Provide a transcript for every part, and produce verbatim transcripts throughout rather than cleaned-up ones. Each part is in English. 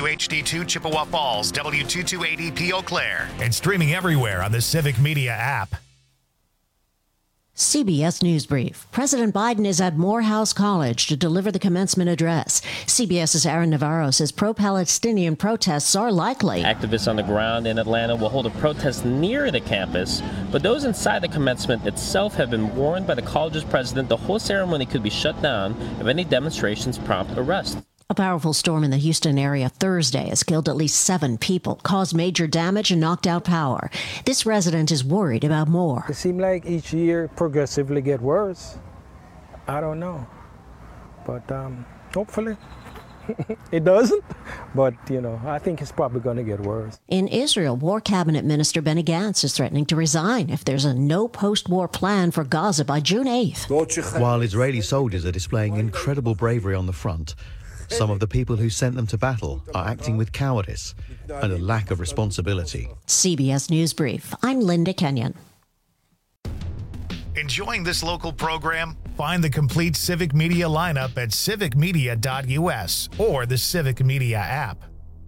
W H D two Chippewa Falls, W two two eight E P Eau Claire, and streaming everywhere on the Civic Media app. C B S News Brief. President Biden is at Morehouse College to deliver the commencement address. CBS's Aaron Navarro says pro-Palestinian protests are likely. Activists on the ground in Atlanta will hold a protest near the campus, but those inside the commencement itself have been warned by the college's president the whole ceremony could be shut down if any demonstrations prompt arrest. A powerful storm in the Houston area Thursday has killed at least seven people, caused major damage, and knocked out power. This resident is worried about more. It seems like each year progressively get worse. I don't know. But um, hopefully it doesn't. But, you know, I think it's probably going to get worse. In Israel, War Cabinet Minister Benny Gantz is threatening to resign if there's a no post-war plan for Gaza by June eighth. While Israeli soldiers are displaying incredible bravery on the front, some of the people who sent them to battle are acting with cowardice and a lack of responsibility. C B S News Brief. I'm Linda Kenyon. Enjoying this local program? Find the complete Civic Media lineup at civic media dot U S or the Civic Media app.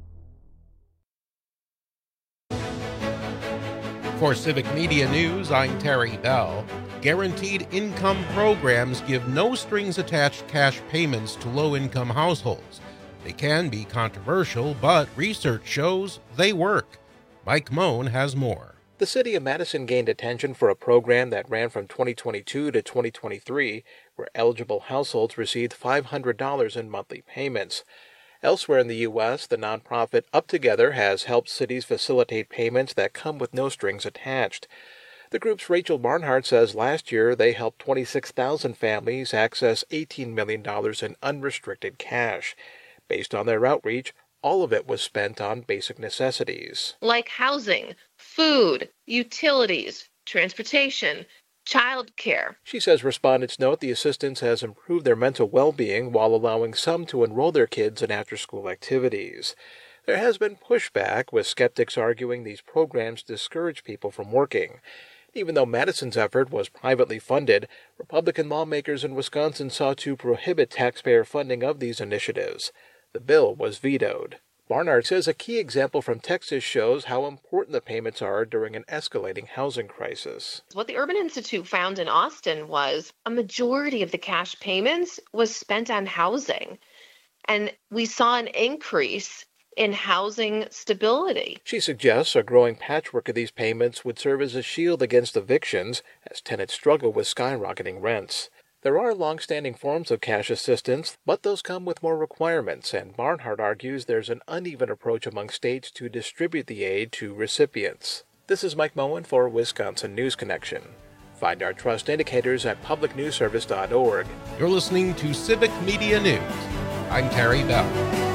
For Civic Media News, I'm Terry Bell. Guaranteed income programs give no strings attached cash payments to low-income households. They can be controversial, but research shows they work. Mike Moan has more. The city of Madison gained attention for a program that ran from twenty twenty-two to twenty twenty-three, where eligible households received five hundred dollars in monthly payments. Elsewhere in the U S, the nonprofit Up Together has helped cities facilitate payments that come with no strings attached. The group's Rachel Barnhart says last year they helped twenty-six thousand families access eighteen million dollars in unrestricted cash. Based on their outreach, all of it was spent on basic necessities. Like housing, food, utilities, transportation, child care. She says respondents note the assistance has improved their mental well-being while allowing some to enroll their kids in after-school activities. There has been pushback, with skeptics arguing these programs discourage people from working. Even though Madison's effort was privately funded, Republican lawmakers in Wisconsin sought to prohibit taxpayer funding of these initiatives. The bill was vetoed. Barnard says a key example from Texas shows how important the payments are during an escalating housing crisis. What the Urban Institute found in Austin was a majority of the cash payments was spent on housing. And we saw an increase in housing stability. She suggests a growing patchwork of these payments would serve as a shield against evictions as tenants struggle with skyrocketing rents. There are long-standing forms of cash assistance, but those come with more requirements, and Barnhart argues there's an uneven approach among states to distribute the aid to recipients. This is Mike Moen for Wisconsin News Connection. Find our trust indicators at public news service dot org. You're listening to Civic Media News. I'm Terry Bell.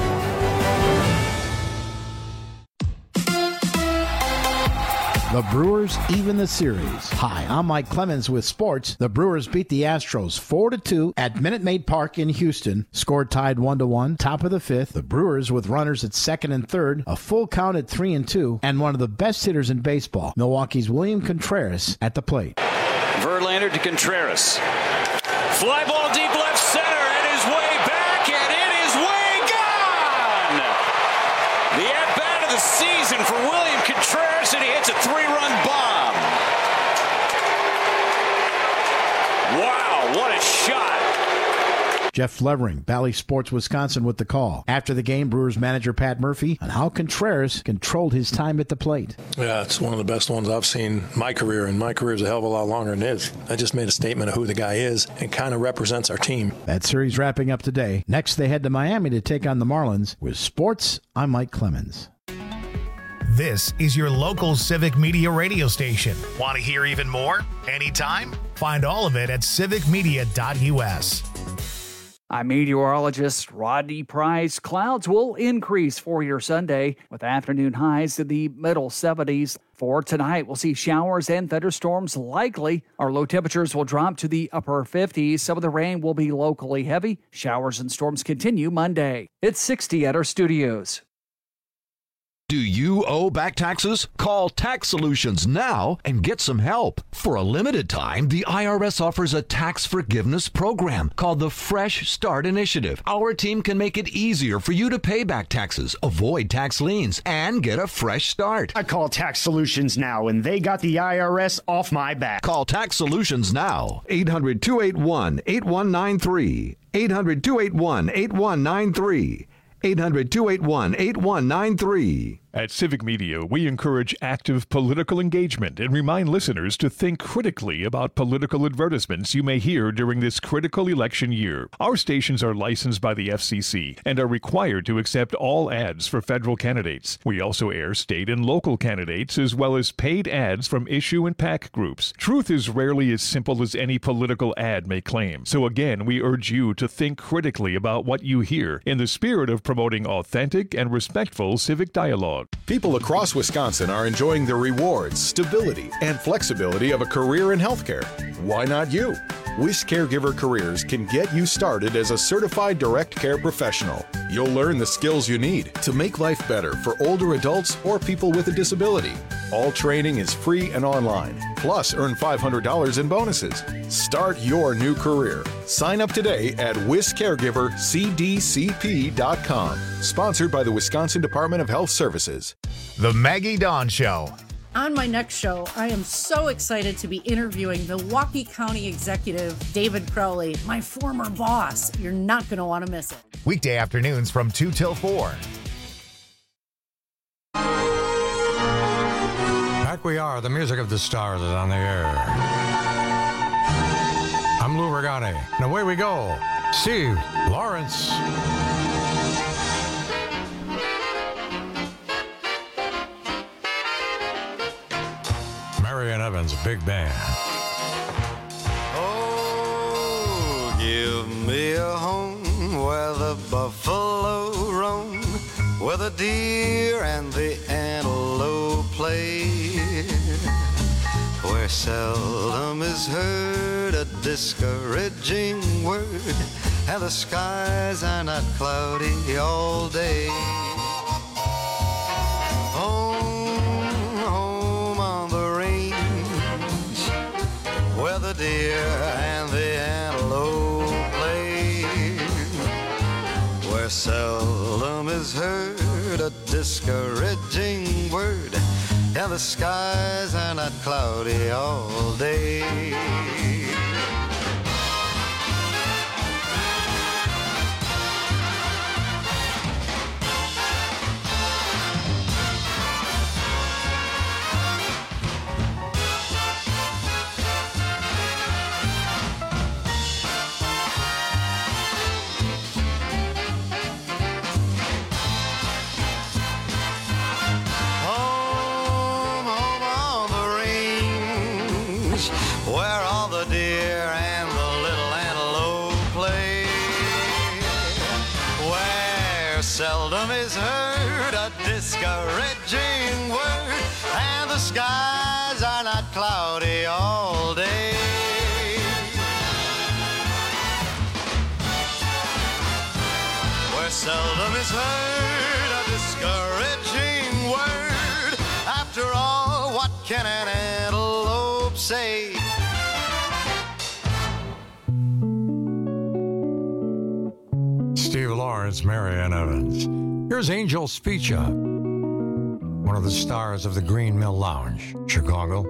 The Brewers even the series. Hi, I'm Mike Clemens with sports. The Brewers beat the Astros four to two at Minute Maid Park in Houston. Score tied one to one, top of the fifth. The Brewers with runners at second and third, a full count at three and two, and one of the best hitters in baseball, Milwaukee's William Contreras, at the plate. Verlander to Contreras. Fly ball deep left center, and his way back, and it is way gone! The at-bat of the season for William Contreras, and he hits a three-run bomb. Wow, what a shot. Jeff Levering, Bally Sports Wisconsin, with the call. After the game, Brewers manager Pat Murphy on how Contreras controlled his time at the plate. Yeah, it's one of the best ones I've seen in my career, and my career is a hell of a lot longer than his. I just made a statement of who the guy is and kind of represents our team. That series wrapping up today. Next, they head to Miami to take on the Marlins. With sports, I'm Mike Clemens. This is your local Civic Media radio station. Want to hear even more? Anytime? Find all of it at civic media dot U S. I'm meteorologist Rodney Price. Clouds will increase for your Sunday with afternoon highs in the middle seventies. For tonight, we'll see showers and thunderstorms likely. Our low temperatures will drop to the upper fifties. Some of the rain will be locally heavy. Showers and storms continue Monday. It's sixty at our studios. Do you owe back taxes? Call Tax Solutions now and get some help. For a limited time, the I R S offers a tax forgiveness program called the Fresh Start Initiative. Our team can make it easier for you to pay back taxes, avoid tax liens, and get a fresh start. I call Tax Solutions now, and they got the I R S off my back. Call Tax Solutions now. eight hundred, two eight one, eight one nine three. eight hundred, two eight one, eight one nine three. eight hundred, two eight one, eight one nine three. At Civic Media, we encourage active political engagement and remind listeners to think critically about political advertisements you may hear during this critical election year. Our stations are licensed by the F C C and are required to accept all ads for federal candidates. We also air state and local candidates as well as paid ads from issue and PAC groups. Truth is rarely as simple as any political ad may claim. So again, we urge you to think critically about what you hear in the spirit of promoting authentic and respectful civic dialogue. People across Wisconsin are enjoying the rewards, stability, and flexibility of a career in healthcare. Why not you? WIS Caregiver Careers can get you started as a certified direct care professional. You'll learn the skills you need to make life better for older adults or people with a disability. All training is free and online. Plus, earn five hundred dollars in bonuses. Start your new career. Sign up today at wis caregiver c d c p dot com. Sponsored by the Wisconsin Department of Health Services. The Maggie Dawn Show. On my next show, I am so excited to be interviewing Milwaukee County Executive David Crowley, my former boss. You're not going to want to miss it. Weekday afternoons from two till four. Back we are, the music of the stars is on the air. I'm Lou Regani, and away we go. Steve Lawrence. Marion Evans, big band. Oh, give me a home where the buffalo roam, where the deer and the antelope play, where seldom is heard a discouraging word, and the skies are not cloudy all day. Home, home on the range, where the deer and the antelope play, where seldom is heard a discouraging word, and the skies are not cloudy all day. Seldom is heard a discouraging word, and the skies are not cloudy all day. Where seldom is heard a discouraging word, after all, what can an antelope say? Steve Lawrence, Marion Evans. Here's Angel Spica, one of the stars of the Green Mill Lounge, Chicago.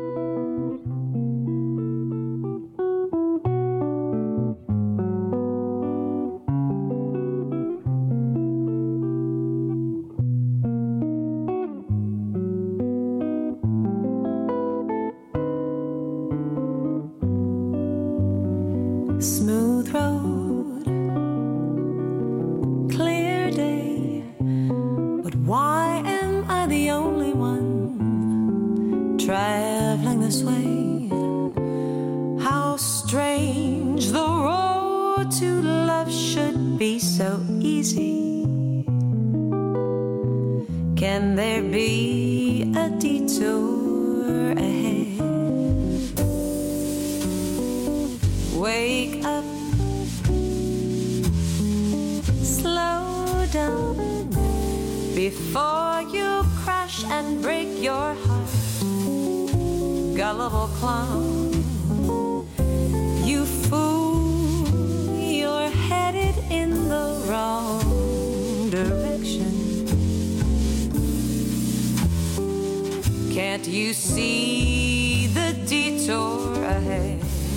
Smooth road, clear day, but why am I the only one traveling this way? How strange, the road to love should be so easy. Can there be a detour ahead? Wake up, slow down before you crash and break your heart. Gullible clown, you fool, you're headed in the wrong direction. Can't you see the detour ahead?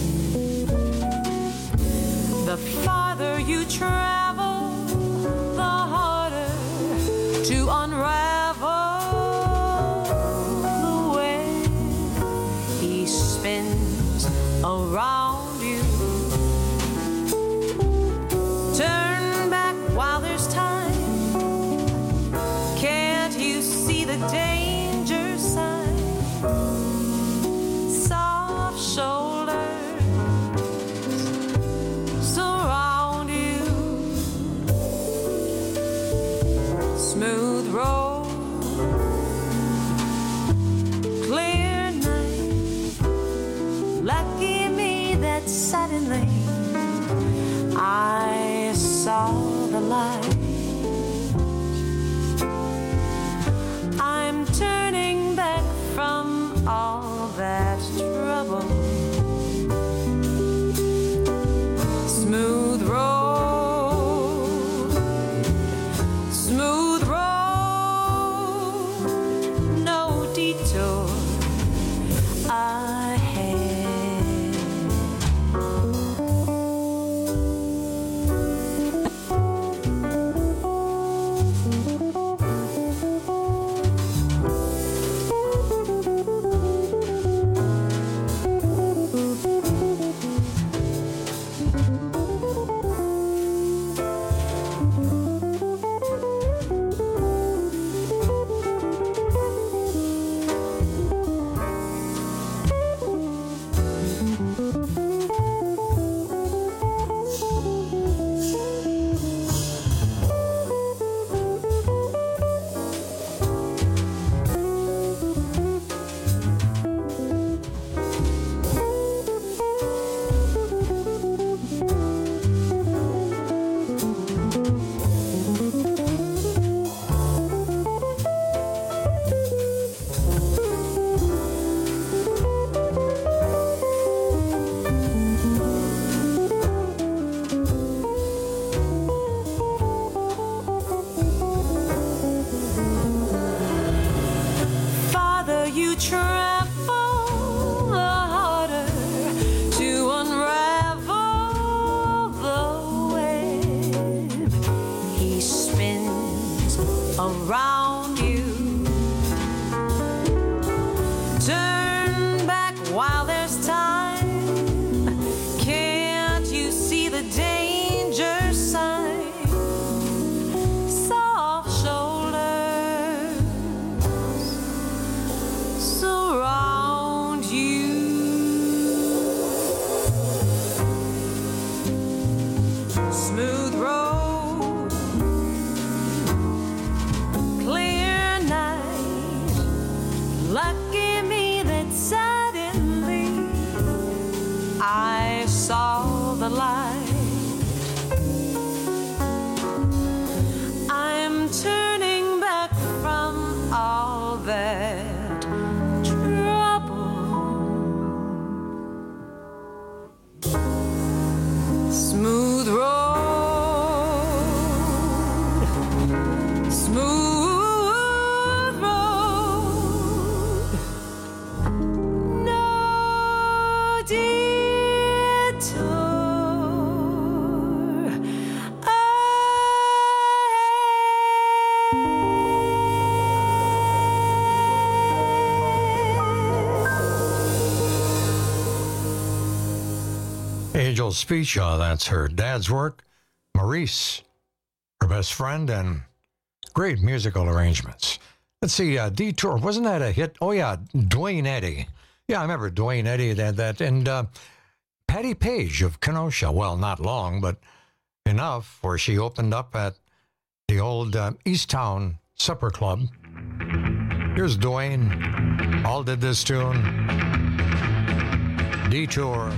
The farther you travel, the harder to unravel the web he spins around you. Turn back while there's time. Can't you see the danger sign? Soft shoulders surround you. Smooth road, clear night. Lucky me that suddenly I saw the light. I'm turning back from all that trouble. Smooth road, smooth road, no detour ahead. Farther you travel, the harder to unravel the web he spins around you. Turn back while there's time. Can't you see the danger sign? Soft shoulders surround you. Smooth road, clear night. Lucky me that suddenly I saw the light. I'm turning back from all that trouble. Smooth road, smooth road, no detour Angel Speecha, that's her dad's work. Maurice, her best friend, and great musical arrangements. Let's see, uh, Detour, wasn't that a hit? Oh, yeah, Dwayne Eddy. Yeah, I remember Dwayne Eddy had that. And uh, Patty Page of Kenosha, well, not long, but enough, where she opened up at the old uh, Easttown Supper Club. Here's Dwayne, all did this tune. Detour.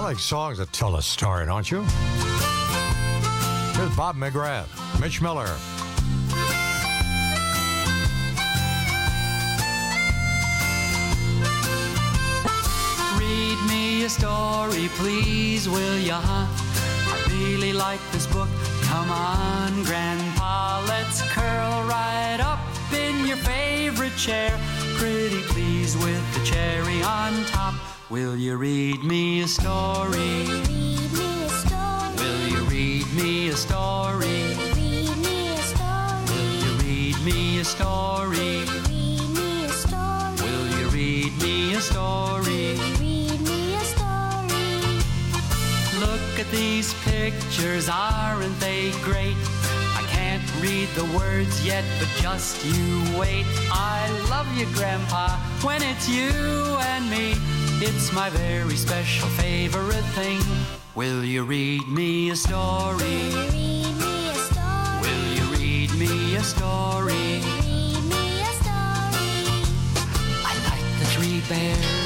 like songs that tell a story, don't you? Here's Bob McGrath, Mitch Miller. Read me a story, please, will ya? I really like this book. Come on, Grandpa, let's curl right up in your favorite chair. Pretty please with the cherry on top. Will you read me a story? Will you read me a story? Will you read me a story? Will you read me a story? Look at these pictures, aren't they great? I can't read the words yet, but just you wait. I love you, Grandpa, when it's you and me. It's my very special favorite thing. Will you read me a story? Will you read me a story? I like the three bears.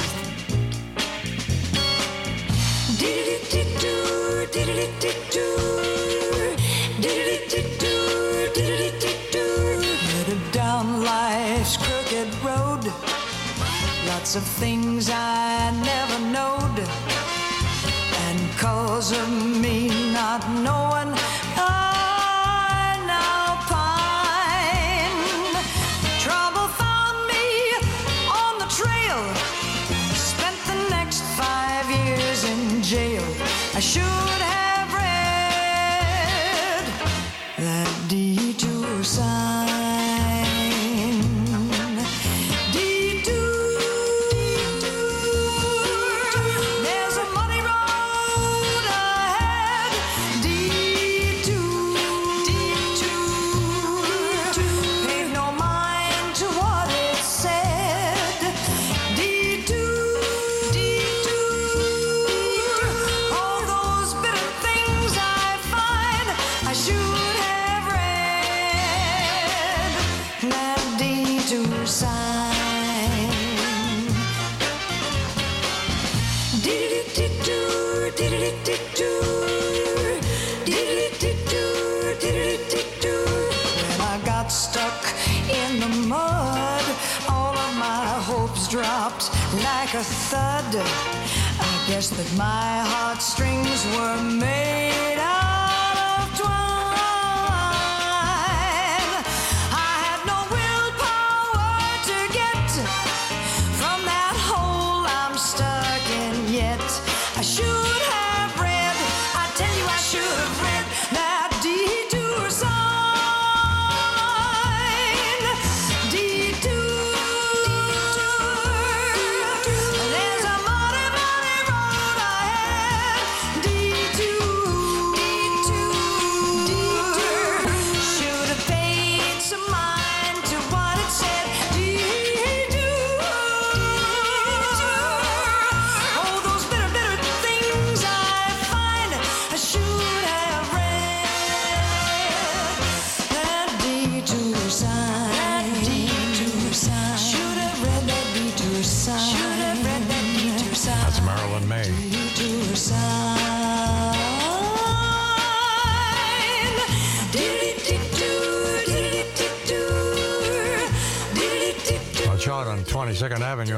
Dee-dee-dee-doo, dee-dee-dee-doo, dee-dee-dee-doo, dee-dee-dee-doo. Headed down life's crooked road, lots of things I never knowed, and cause of me not knowing, I now pine. Trouble found me on the trail, spent the next five years in jail. I should have read that detour sign. Dropped like a thud. I guess that my heartstrings were made out of twine. I had no willpower to get from that hole I'm stuck in yet. I should have read, I tell you I should have read that detour sign. twenty-second Avenue.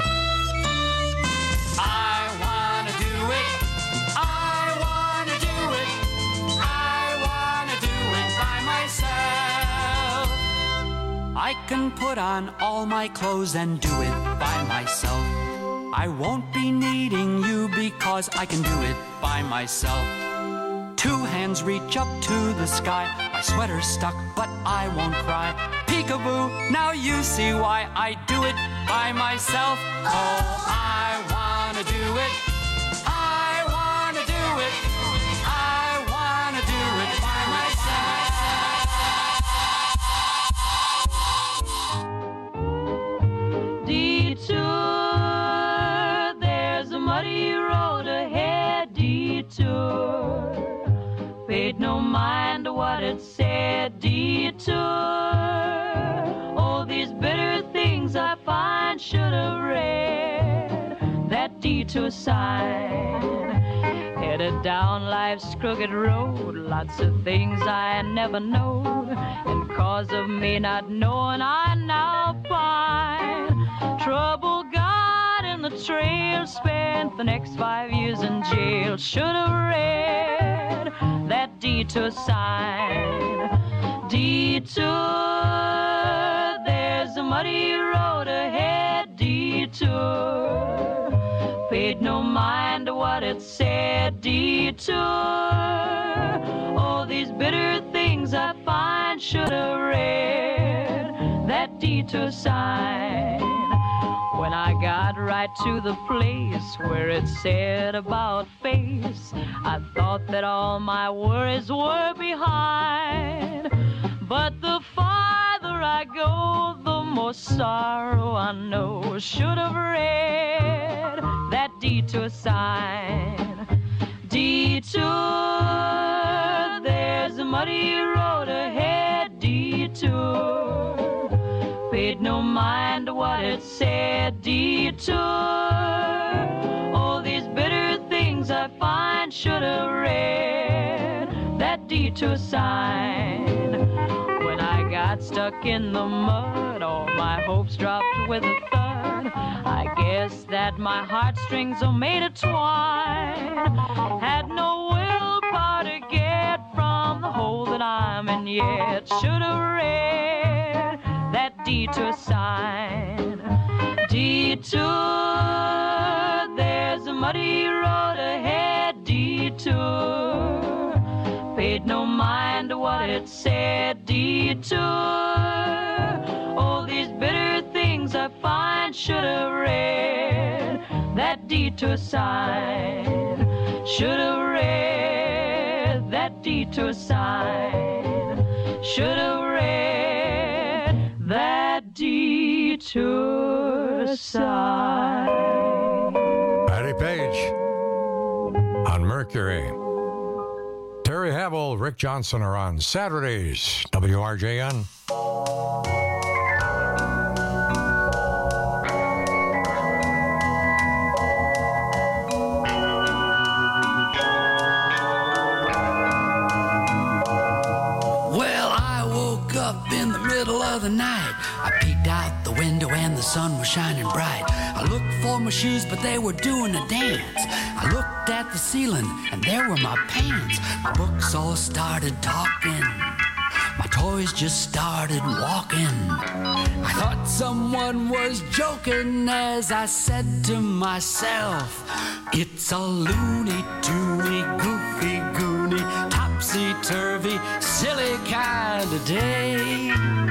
I wanna do it. I wanna do it. I wanna do it by myself. I can put on all my clothes and do it by myself. I won't be needing you because I can do it by myself. Two hands reach up to the sky. My sweater's stuck, but I won't cry. Peekaboo, now you see why I do it by myself. Oh, I wanna do it. I wanna do it. I wanna do it by myself. Detour, there's a muddy road ahead. Detour, paid no mind to what it said. Detour, all these bitter things I find, should have read that detour sign. Headed down life's crooked road, lots of things I never knowed, and cause of me not knowing I now find trouble got in the trail, spent the next five years in jail. Should have read that detour sign. Detour, there's a muddy road ahead. Detour, paid no mind to what it said. Detour, oh, these bitter things I find. Should have read that detour sign. When I got right to the place where it said about face, I thought that all my worries were behind. But the farther I go, the more sorrow I know. Should have read that detour sign. Detour, there's a muddy road ahead. Detour, paid no mind to what it said. Detour, all these bitter things I find. Should have read that detour sign. When I got stuck in the mud, all my hopes dropped with a thud. I guess that my heartstrings are made of twine. Had no willpower to get from the hole that I'm in yet. Should have read that detour sign. Detour, there's a muddy road ahead. Detour, paid no mind to what it said. Detour, all these bitter things I find. Should have read that detour sign. Should have read that detour sign. Should have read that detour sign. Patty Page on Mercury. Terry Havel, Rick Johnson are on Saturdays, W R J N. Well, I woke up in the middle of the night. I peeked out the window and the sun was shining bright. I looked for my shoes, but they were doing a dance. I looked at the ceiling, and there were my pants. My books all started talking. My toys just started walking. I thought someone was joking as I said to myself, it's a loony, toony, goofy, goony, topsy-turvy, silly kind of day.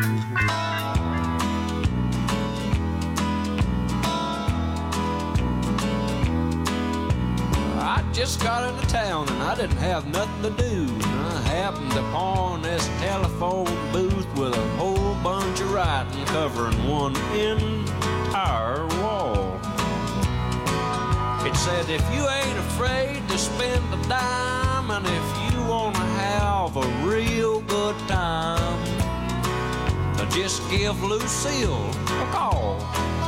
I just got into town and I didn't have nothing to do. I happened upon this telephone booth with a whole bunch of writing covering one entire wall. It said, if you ain't afraid to spend a dime, and if you want to have a real good time, just give Lucille a call.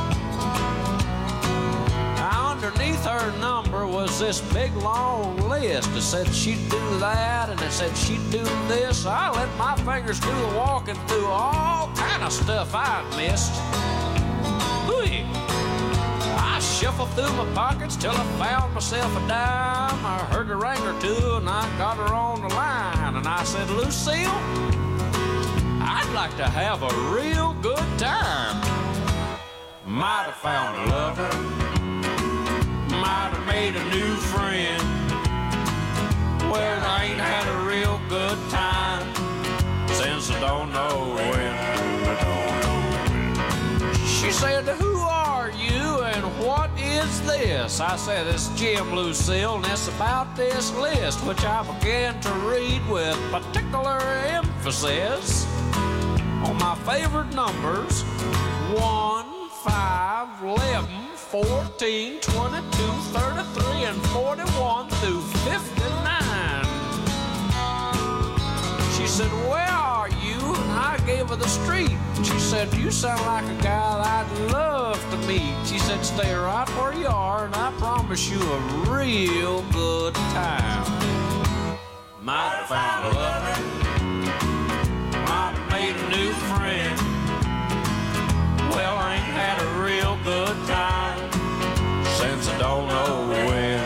Underneath her number was this big long list. It said she'd do that, and it said she'd do this. I let my fingers do the walking through all kind of stuff I'd missed. Hooey! I shuffled through my pockets till I found myself a dime. I heard a ring or two, and I got her on the line. And I said, Lucille, I'd like to have a real good time. Might have found a lover, might have made a new friend. Well, I ain't had a real good time since I don't know when. I don't know when. She said, who are you and what is this? I said, it's Jim, Lucille, and it's about this list, which I began to read with particular emphasis on my favorite numbers: one, five, eleven, fourteen, twenty-two, thirty-three, and forty-one through fifty-nine. She said, where are you? And I gave over the street. She said, you sound like a guy that I'd love to meet. She said, stay right where you are, and I promise you a real good time. Might have found a lover, might have made a new friend. Well, I ain't had a real good time since I don't know when.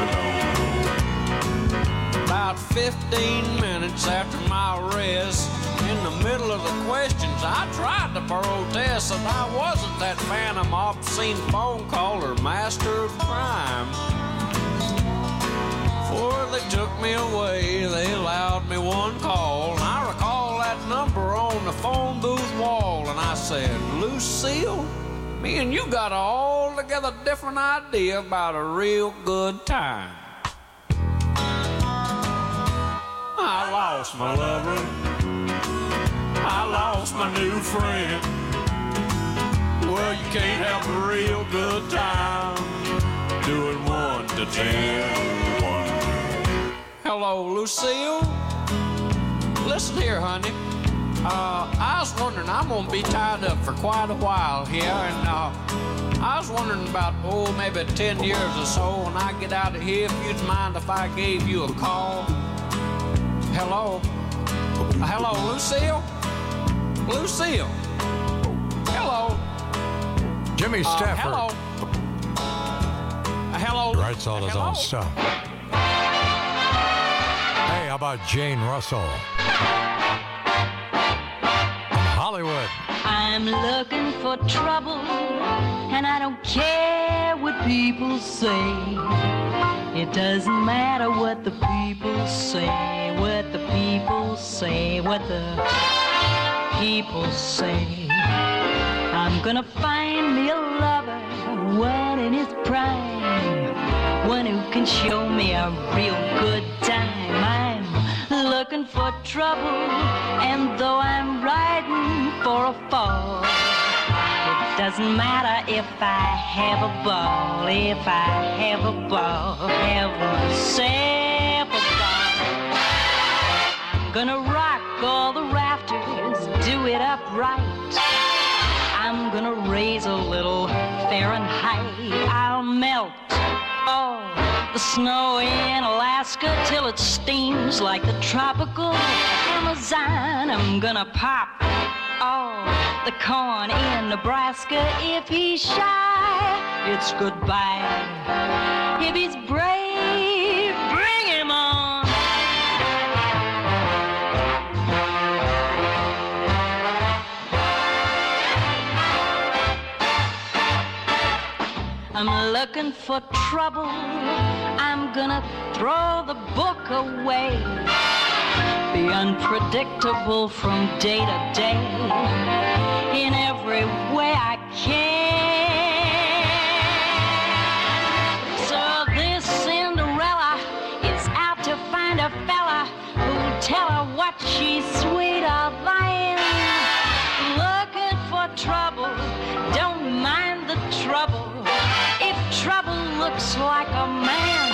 About fifteen minutes after my arrest, in the middle of the questions, I tried to protest that I wasn't that phantom obscene phone caller master of crime. Before they took me away, they allowed me one call, and I recall that number on the phone booth wall, and I said, Lucille, me and you got an altogether different idea about a real good time. I lost my lover, I lost my new friend. Well, you can't have a real good time doing one to ten. Hello, Lucille. Listen here, honey. Uh, I was wondering, I'm gonna be tied up for quite a while here, and uh, I was wondering about, oh, maybe ten years or so when I get out of here, if you'd mind if I gave you a call. Hello? Uh, hello, Lucille? Lucille? Hello? Jimmy Stafford. Uh, hello? Uh, hello? Writes all his hello? own stuff. Hey, how about Jane Russell? From Hollywood. I'm looking for trouble, and I don't care what people say. It doesn't matter what the people say, what the people say, what the people say. I'm gonna find me a lover, one in his prime, one who can show me a real good time. I'm looking for trouble, and though I'm riding for a fall, it doesn't matter if I have a ball, if I have a ball, have myself a ball. I'm gonna rock all the rafters, do it upright. I'm gonna raise a little Fahrenheit. I'll melt all the snow in Alaska till it steams like the tropical Amazon. I'm gonna pop all the corn in Nebraska. If he's shy, it's goodbye. If he's brave, bring him on. I'm looking for trouble. I'm gonna throw the book away. Be unpredictable from day to day in every way I can. So this Cinderella is out to find a fella who'll tell her what she's sweeter than. Looking for trouble, don't mind the trouble. If trouble looks like a man,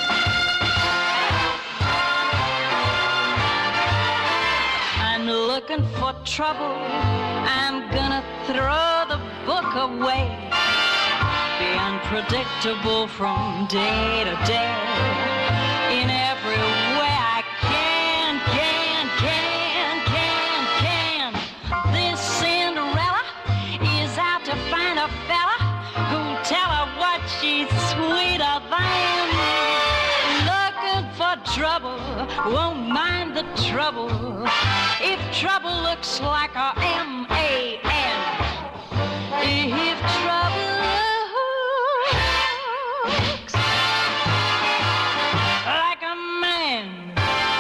I'm looking for trouble. I'm gonna throw the book away. Be unpredictable from day to day in every way I can, can, can, can, can. This Cinderella is out to find a fella who'll tell her what she's sweeter than. Looking for trouble, won't mind the trouble. If trouble looks like a M A N. If trouble looks like a man.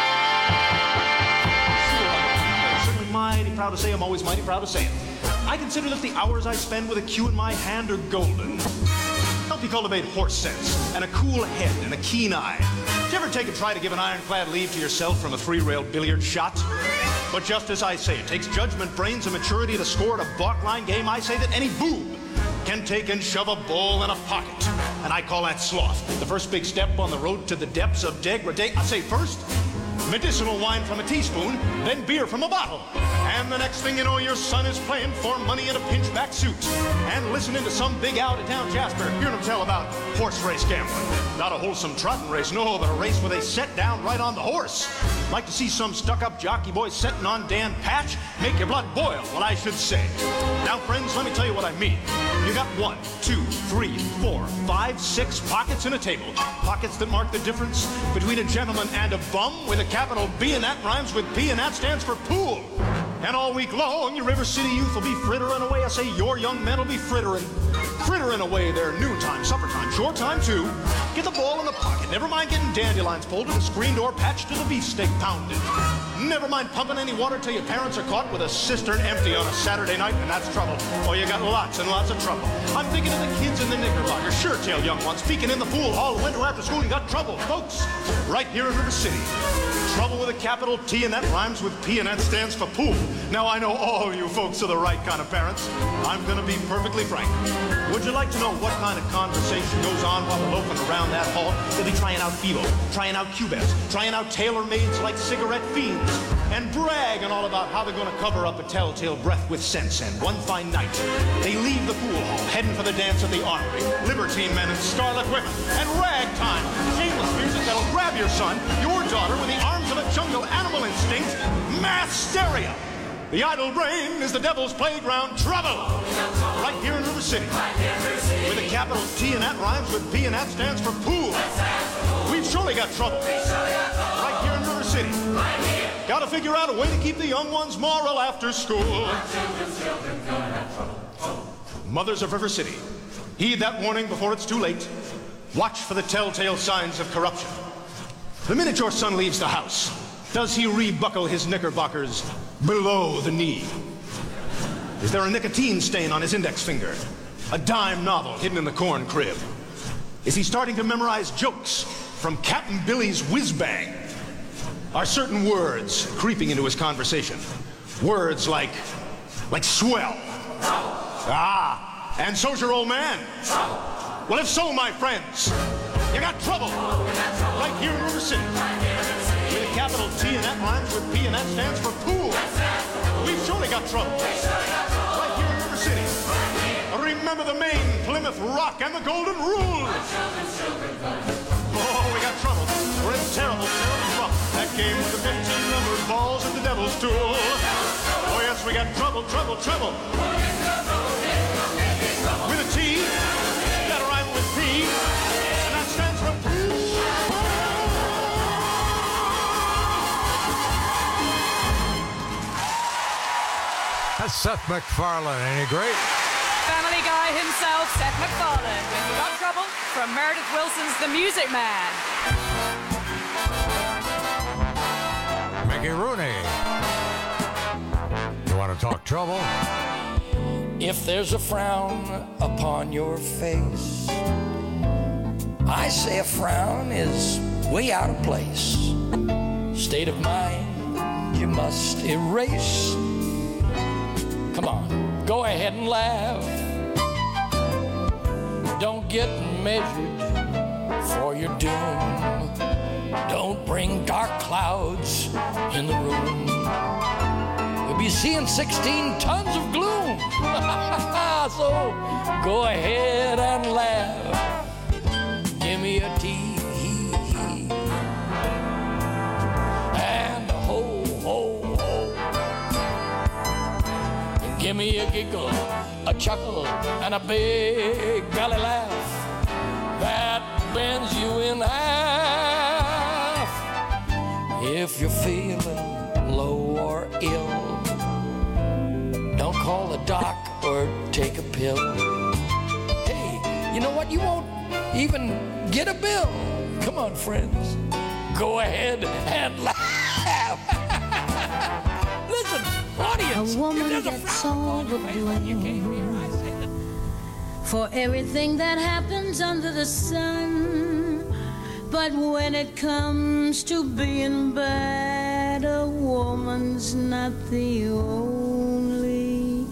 I'm certainly mighty proud to say, I'm always mighty proud to say it. I consider that the hours I spend with a cue in my hand are golden. Help you cultivate horse sense and a cool head and a keen eye. Did you ever take a try to give an ironclad lead to yourself from a three-rail billiard shot? But just as I say, it takes judgment, brains, and maturity to score at a balk-line game. I say that any boob can take and shove a ball in a pocket. And I call that sloth. The first big step on the road to the depths of degradation. I say first, medicinal wine from a teaspoon, then beer from a bottle. And the next thing you know, your son is playing for money in a pinchback suit and listening to some big out-of-town Jasper hearing him tell about horse race gambling. Not a wholesome trotting race, no, but a race where they set down right on the horse. Like to see some stuck-up jockey boy setting on Dan Patch? Make your blood boil, well, I should say. Now, friends, let me tell you what I mean. You got one, two, three, four, five, six pockets in a table. Pockets that mark the difference between a gentleman and a bum with a capital B, and that rhymes with P, and that stands for pool. And all week long, your River City youth will be frittering away. I say your young men will be frittering, frittering away their noontime, supper time, short time too. Get the ball in the pocket. Never mind getting dandelions pulled to the screen door patched to the beefsteak pounded. Never mind pumping any water till your parents are caught with a cistern empty on a Saturday night, and that's trouble. Oh, you got lots and lots of trouble. I'm thinking of the kids in the Knickerbocker, sure-tail young ones, speaking in the pool hall winter after school. You got trouble, folks, right here in River City. Trouble with a capital T, and that rhymes with P, and that stands for pool. Now, I know all you folks are the right kind of parents. I'm going to be perfectly frank. Would you like to know what kind of conversation goes on while they're loafing around that hall? They'll be trying out Bevo, trying out Cubes, trying out tailor-mades like cigarette fiends, and bragging all about how they're going to cover up a telltale breath with sense. And one fine night, they leave the pool hall, heading for the dance at the Armory. Libertine men in scarlet women, and ragtime, shameless music that'll grab your son, your daughter, with the arms of a jungle animal instinct. Mass hysteria. The idle brain is the devil's playground. Trouble! Right here in River City. With a capital T, and that rhymes with P, and that stands for pool. We've surely got trouble. Right here in River City. Gotta figure out a way to keep the young ones moral after school. Mothers of River City, heed that warning before it's too late. Watch for the telltale signs of corruption. The minute your son leaves the house, does he rebuckle his knickerbockers below the knee? Is there a nicotine stain on his index finger? A dime novel hidden in the corn crib? Is he starting to memorize jokes from Captain Billy's whiz-bang? Are certain words creeping into his conversation? Words like, like swell. Ah, and so's your old man. Well, if so, my friends, you got trouble right here in River City. With a capital T, and that rhymes with P, and that stands for pool. We've surely got trouble right here in River City. Remember the Maine, Plymouth Rock, and the Golden Rule. Oh, we got trouble. We're in terrible, terrible trouble. That game with the fifteen numbered balls and the devil's tool. Oh, yes, we got trouble, trouble, trouble. With a T, got to rhyme with P, and that stands for pool. That's Seth MacFarlane. Ain't he great? Family Guy himself, Seth MacFarlane, with You Got Trouble from Meredith Wilson's The Music Man. Mickey Rooney. You want to talk trouble? If there's a frown upon your face, I say a frown is way out of place. State of mind you must erase. Come on, go ahead and laugh. Don't get measured for your doom. Don't bring dark clouds in the room. You'll be seeing sixteen tons of gloom. So go ahead and laugh. Give me a T and a ho, ho, ho. Give me a giggle, a chuckle, and a big belly laugh that bends you in half. If you're feeling low or ill, don't call the doc or take a pill. Hey, you know what? You won't even get a bill. Come on, friends. Go ahead and laugh. Listen, audience. A woman gets all the blame for everything that happens under the sun. But when it comes to being bad, a woman's not the only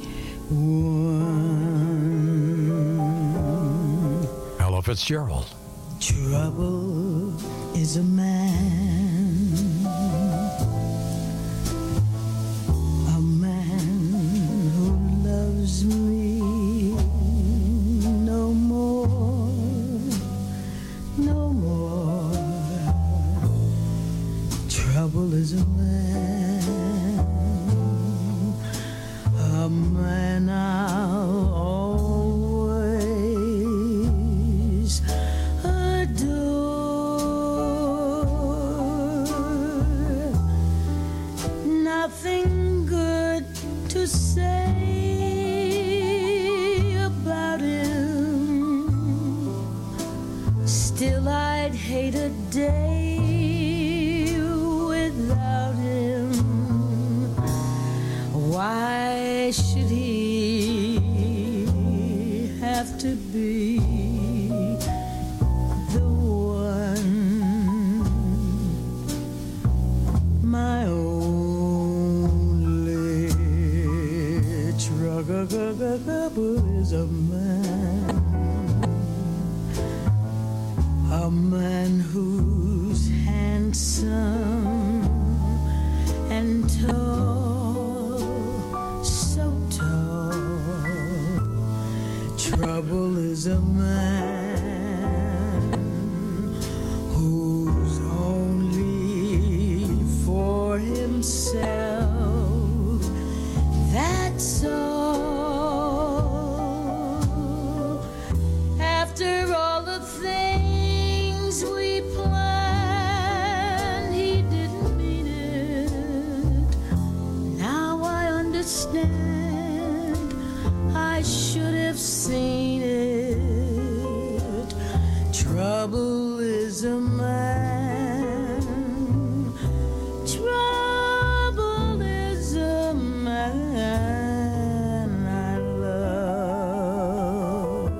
one. Ella Fitzgerald. Trouble is a man is a man, a man I'll always adore. Nothing good to say about him, still I'd hate a day without him. Why should he have to be the one? My only trouble is a man, a man who's handsome and tall, so tall. Trouble is a man who's only for himself, that's all. After all the things we planned, he didn't mean it. Now I understand, I should have seen it. Trouble is a man, trouble is a man I love.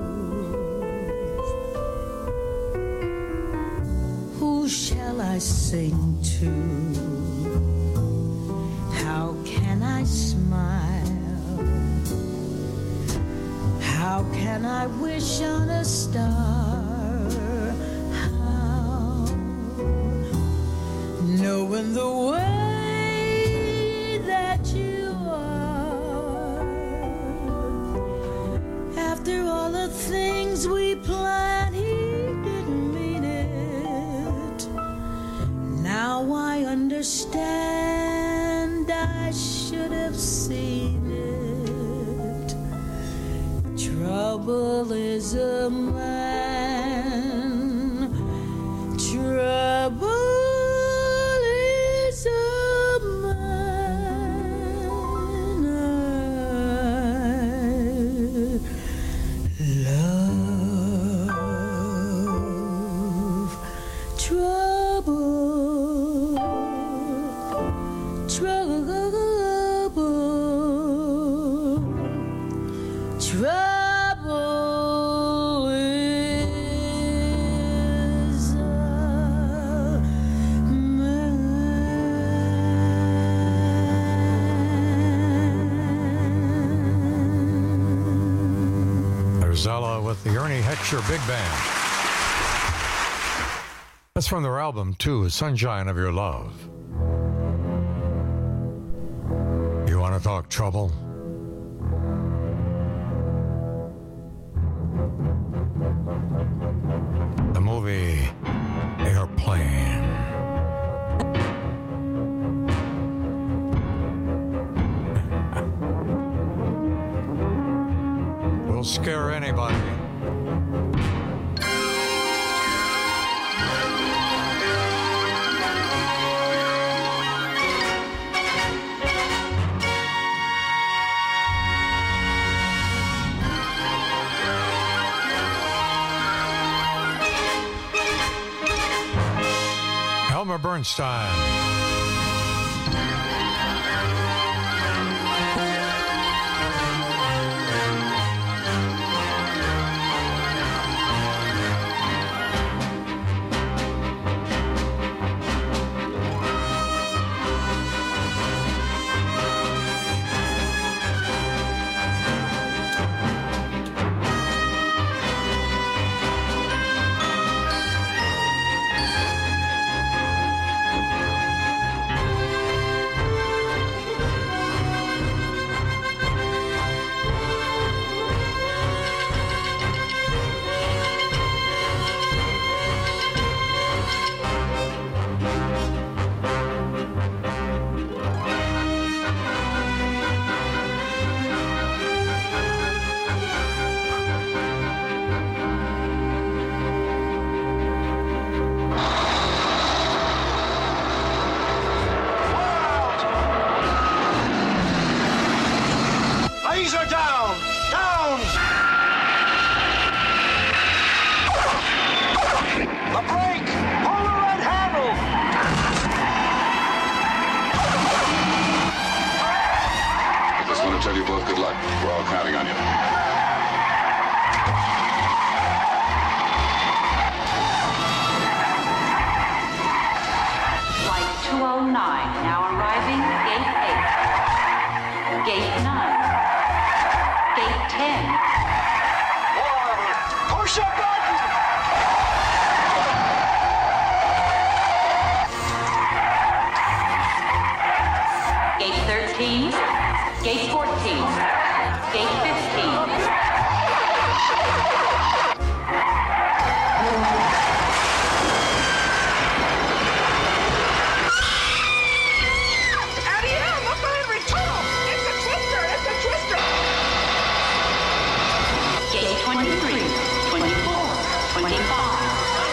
Who shall I sing to? How can I smile? How can I wish on a star? How? Knowing the way that you are. After all the things we planned, he didn't mean it. Now I understand, I should have seen it. Trouble is a man, trouble is a man I love. Trouble, trouble, trouble is a There's Ella with the Ernie Heckscher Big Band. That's from their album, too, Sunshine of Your Love. You want to talk trouble? The movie Airplane. Will scare anybody. Elmer Bernstein. brake! Pull the red handle! I just want to tell you both good luck. We're all counting on you. Flight two oh nine, now arriving, gate eight. Gate nine. Gate ten. Push a button! Gate thirteen. Gate fourteen. Gate fifteen. twenty-three, twenty-four, twenty-five.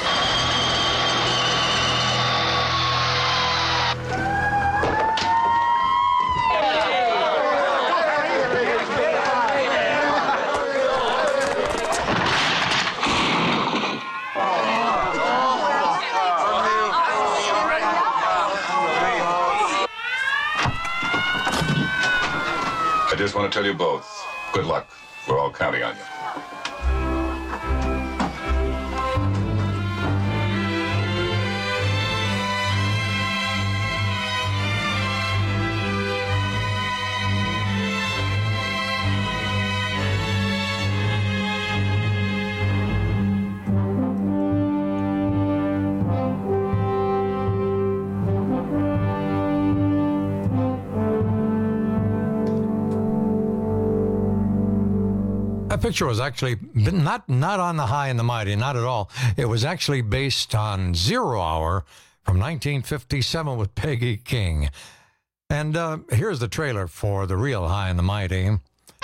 I just want to tell you both, good luck. We're all counting on you. That picture was actually not not on the High and the Mighty, not at all. It was actually based on Zero Hour from nineteen fifty-seven with Peggy King. And uh, here's the trailer for the real High and the Mighty.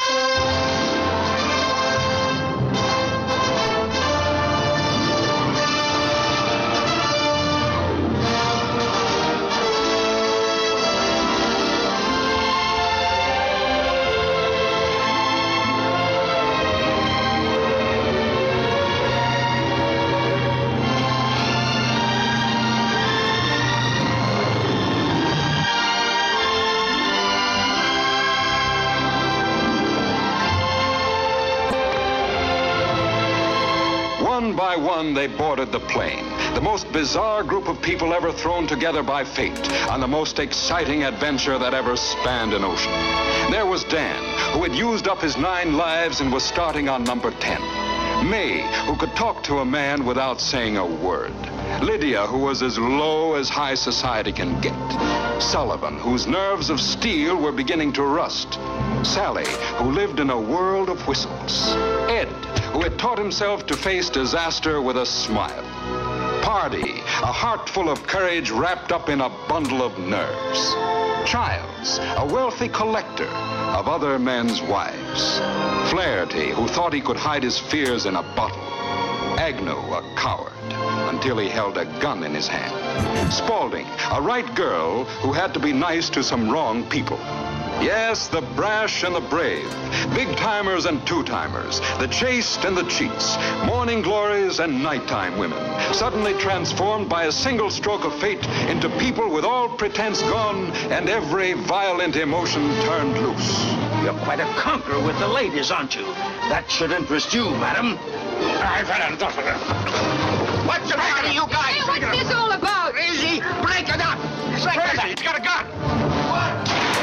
One by one, they boarded the plane. The most bizarre group of people ever thrown together by fate on the most exciting adventure that ever spanned an ocean. There was Dan, who had used up his nine lives and was starting on number ten. May, who could talk to a man without saying a word. Lydia, who was as low as high society can get. Sullivan, whose nerves of steel were beginning to rust. Sally, who lived in a world of whistles. Ed, who had taught himself to face disaster with a smile. Pardy, a heart full of courage wrapped up in a bundle of nerves. Childs, a wealthy collector of other men's wives. Flaherty, who thought he could hide his fears in a bottle. Agnew, a coward, until he held a gun in his hand. Spaulding, a right girl who had to be nice to some wrong people. Yes, the brash and the brave, big-timers and two-timers, the chaste and the cheats, morning glories and nighttime women, suddenly transformed by a single stroke of fate into people with all pretense gone and every violent emotion turned loose. You're quite a conqueror with the ladies, aren't you? That should interest you, madam. I've had enough of it. What's the matter, you guys? Hey, what's this all about? Easy, break it up. He's crazy. He's got a gun. What?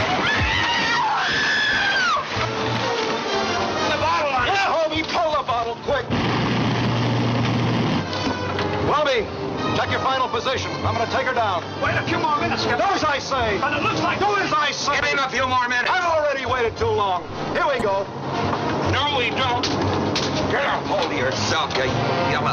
The bottle on it. Yeah, homie, pull the bottle quick. Welby, check your final position. I'm going to take her down. Wait a few more minutes, Captain. Do as I say. And it looks like... Do as I say. Give him a few more minutes. I've already waited too long. Here we go. No, we don't. Get a hold of yourself, you yellow.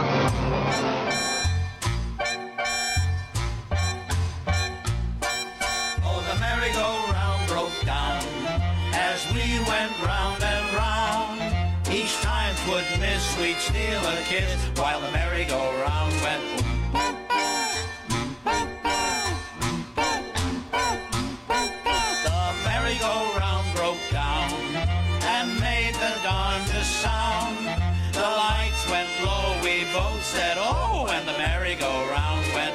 Oh, the merry-go-round broke down as we went round and round. Each time 'twould miss, we'd steal a kiss while the merry-go-round went boom, boom, the merry-go-round broke down and made the darndest sound. The lights went low, we both said, said, oh, and the merry-go-round went.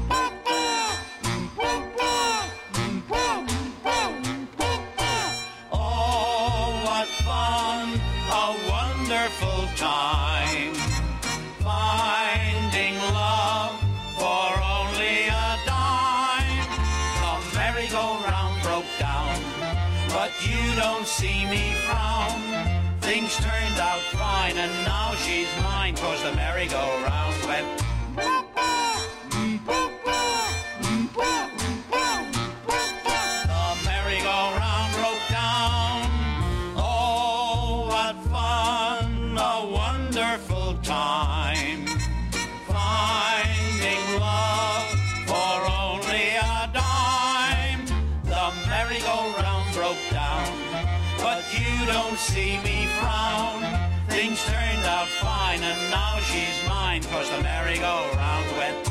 Oh, what fun, a wonderful time, finding love for only a dime. The merry-go-round broke down, but you don't see me frown. Things turned out fine, and now she's mine, 'cause the merry-go-round went. The merry-go-round broke down. Oh, what fun, a wonderful time, finding love for only a dime. The merry-go-round broke down, but you don't see me frown. Things turned out fine, and now she's mine, 'cause the merry-go-round went.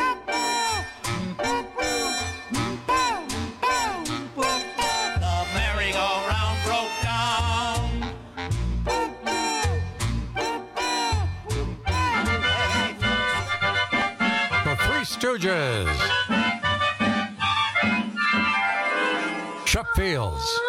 The merry-go-round broke down. The Three Stooges. Shep Fields.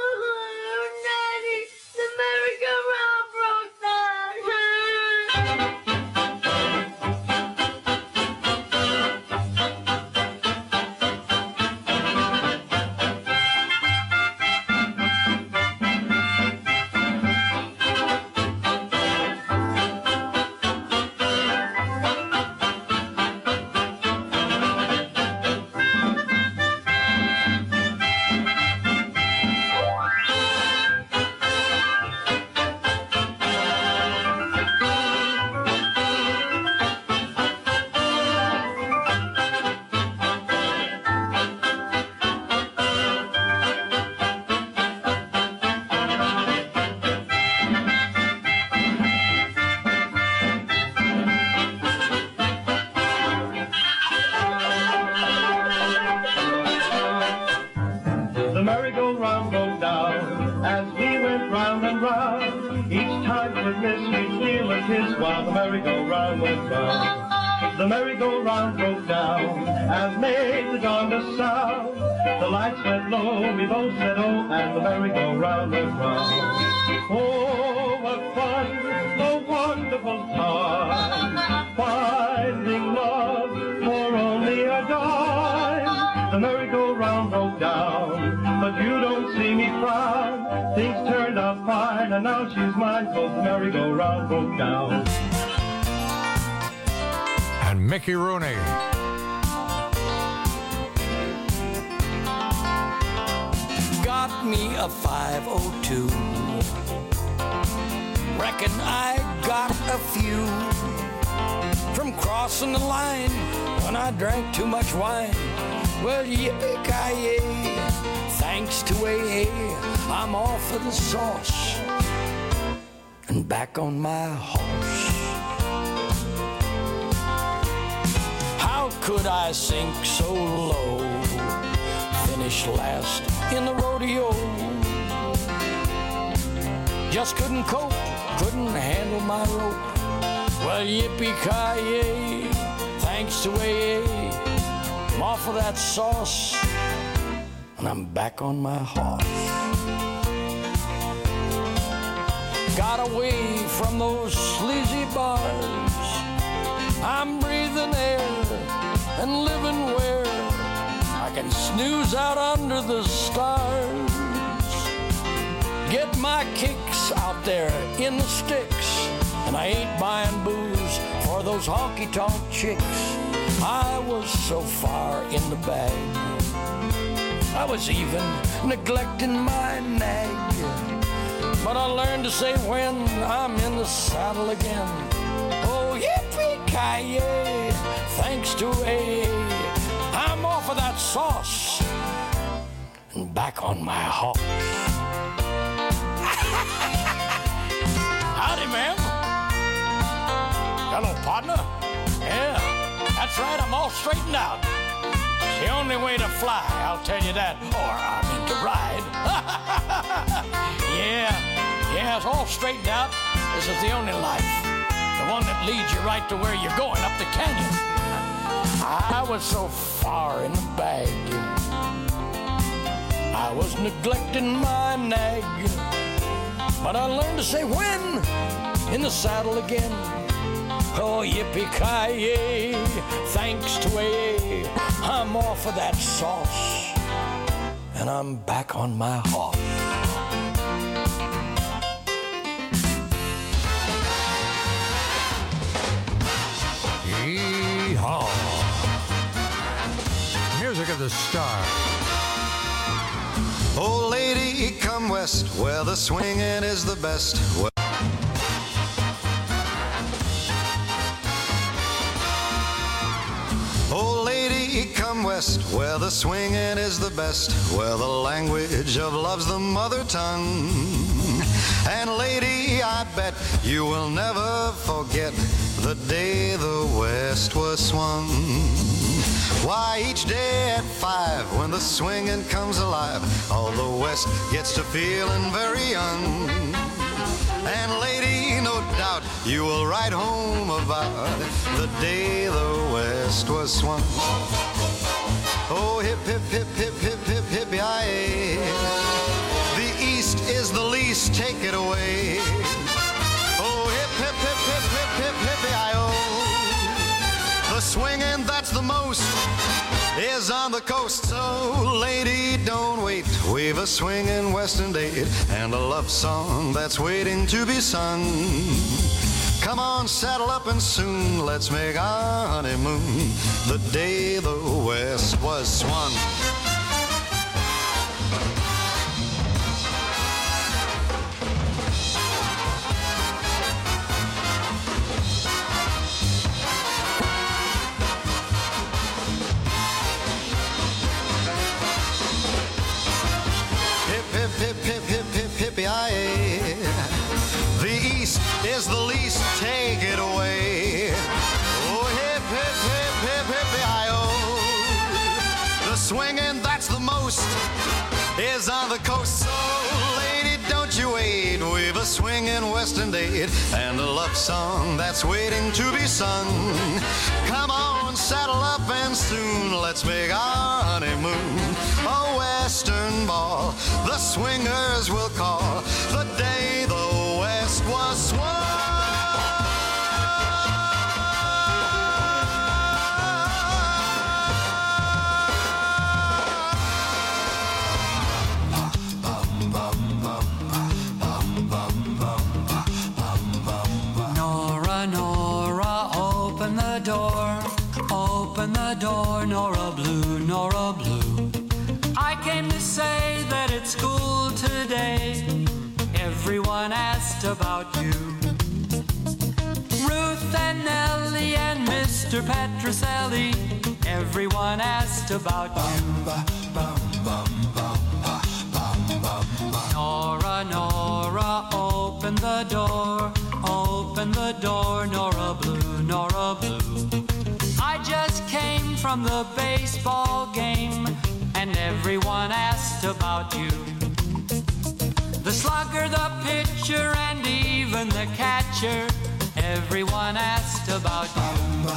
The merry-go-round broke down and made the darndest sound. The lights went low, we both said oh, and the merry-go-round went round. Oh, what fun, a wonderful time, finding love for only a dime. The merry-go-round broke down, but you don't see me frown. Things turned out fine, and now she's mine, 'cause the merry-go-round broke down. And Mickey Rooney. Got me a five oh two. Reckon I got a few from crossing the line when I drank too much wine. Well, yippee-ki-yay, thanks to A A, I'm off of the sauce and back on my horse. How could I sink so low? Finish last in the rodeo. Just couldn't cope, couldn't handle my rope. Well, yippee-ki-yay, thanks to A A, I'm off of that sauce and I'm back on my horse. Got away from those sleazy bars. I'm breathing air and living where I can snooze out under the stars. Get my kicks out there in the sticks, and I ain't buying booze for those honky-tonk chicks. I was so far in the bag, I was even neglecting my nag. But I learned to say when I'm in the saddle again, oh, yippee-ki-yay, thanks to A A, I'm off of that sauce and back on my horse. Howdy, ma'am. Hello, partner. Yeah, that's right, I'm all straightened out. It's the only way to fly, I'll tell you that. Or, I mean, to ride. Yeah, yeah, it's all straightened out. This is the only life. The the one that leads you right to where you're going, up the canyon. I was so far in the bag, I was neglecting my nag, but I learned to say when in the saddle again. Oh, yippee-ki-yay, thanks to A A, I'm off of that sauce, and I'm back on my horse. Yee-haw. Music of the Star. Oh, lady, come west, where the swinging is the best. Well, oh, lady, come west, where the swinging is the best, where the language of love's the mother tongue. And lady, I bet you will never forget the day the West was swung. Why, each day at five, when the swinging comes alive, all the West gets to feeling very young. And lady, no doubt, you will write home about the day the West was swung. Oh, hip, hip, hip, hip, hip, hip, hip-yi-yay. The East is the least, take it away. Oh, hip, hip, hip, hip, hip, hip, hip-yi-oh. The swinging that's the most is on the coast. So, lady, don't wait. We've a swinging Western date and a love song that's waiting to be sung. Come on, saddle up and soon let's make our honeymoon the day the West was swung. Hippie-yi-yay. The East is the least, take it away. Oh, hip, hip, hip, hip, hippie-yi-oh. The swinging that's the most is on the coast. So, lady, don't you wait. We've a swinging Western date and a love song that's waiting to be sung. Come on, saddle up and soon let's make our honeymoon a Western ball. The swingers will call the day the West was swung. Nora, Nora, open the door. Open the door, Nora Blue, Nora Blue. I came to say that at school today everyone asked about you. Ruth and Nellie and Mister Petroselli, everyone asked about you. Nora, Nora, open the door. Open the door, Nora Blue, Nora Blue. I just came from the baseball game and everyone asked about you. The slugger, the pitcher, and even the catcher, everyone asked about you.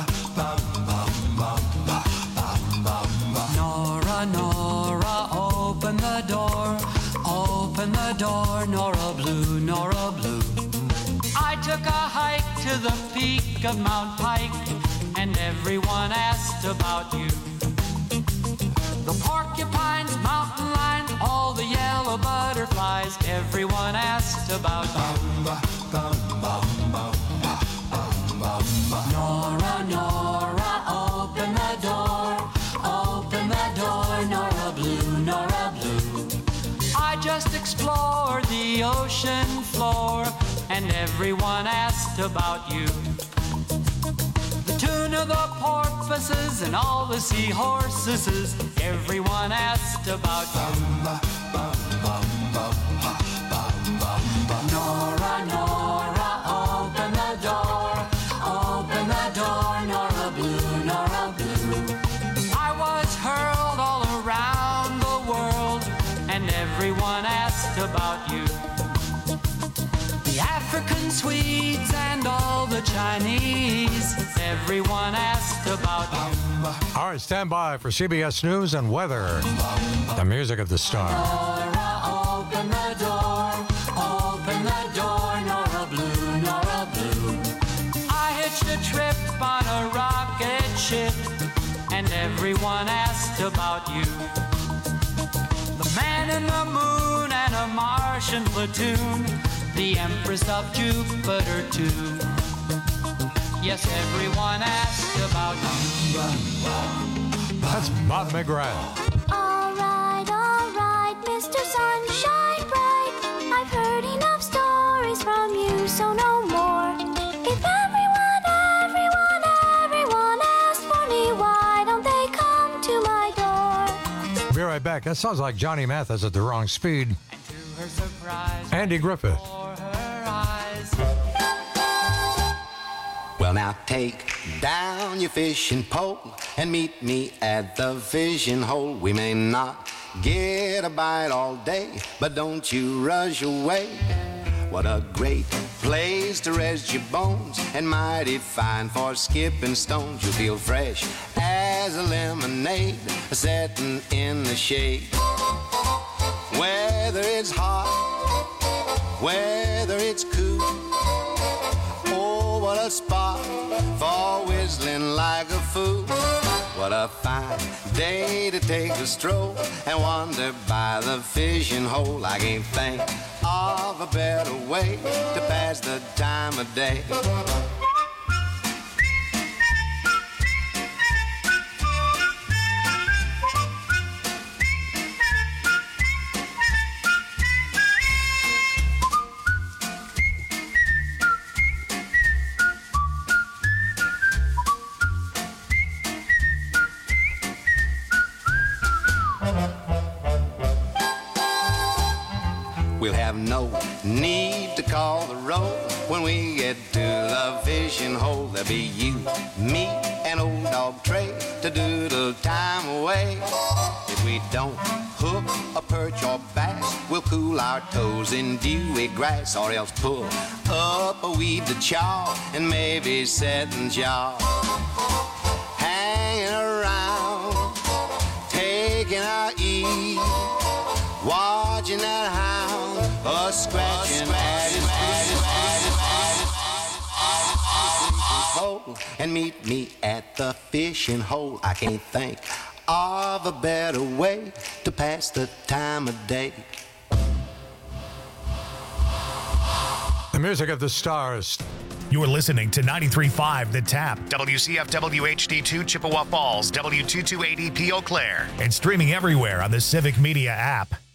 Nora, Nora, open the door. Open the door, Nora Blue, Nora Blue. I took a hike to the peak of Mount Pike and everyone asked about you. The porcupines, mountain lions, all the yellow butterflies, everyone asked about you. Nora, Nora, open the door. Open the door, Nora Blue, Nora Blue. I just explored the ocean floor and everyone asked about you. The tuna, the porpoises, and all the seahorses, everyone asked about you. Nora, Nora, open the door. Open the door, Nora Blue, Nora Blue. I was hurled all around the world and everyone asked about you. The African sweets and all the Chinese. Everyone asked about you. All right, stand by for C B S News and weather. The music of the star. Nora, open the door. Open the door, Nora Blue, Nora Blue. I hitched a trip on a rocket ship, and everyone asked about you. The man in the moon and a Martian platoon, the Empress of Jupiter too. Yes, everyone asked about you. That's Bob McGrath. All right, all right, Mister Sunshine Bright. I've heard enough stories from you, so no more. If everyone, everyone, everyone asks for me, why don't they come to my door? Be right back. That sounds like Johnny Mathis at the wrong speed. Her surprise, Andy Griffith. her eyes. Well, now take down your fishing pole and meet me at the fishing hole. We may not get a bite all day, but don't you rush away. What a great place to rest your bones, and mighty fine for skipping stones. You feel fresh as a lemonade, setting in the shade. Whether it's hot, whether it's cool, oh, what a spot for whistling like a fool. What a fine day to take a stroll and wander by the fishing hole. I can't think of a better way to pass the time of day. We'll have no need to call the roll when we get to the fishing hole. There'll be you, me, and old dog Trey to doodle time away. If we don't hook a perch or bass, we'll cool our toes in dewy grass, or else pull up a weed to chaw and maybe set and jaw. Hanging around, taking our ease, watching that hound a scratching at his hole, and meet me at the fishing hole. I can't think of a better way to pass the time of day. The music of the stars. You're listening to ninety-three point five The Tap, W C F W H D two Chippewa Falls, W two two eight E P Eau Claire, and streaming everywhere on the Civic Media app.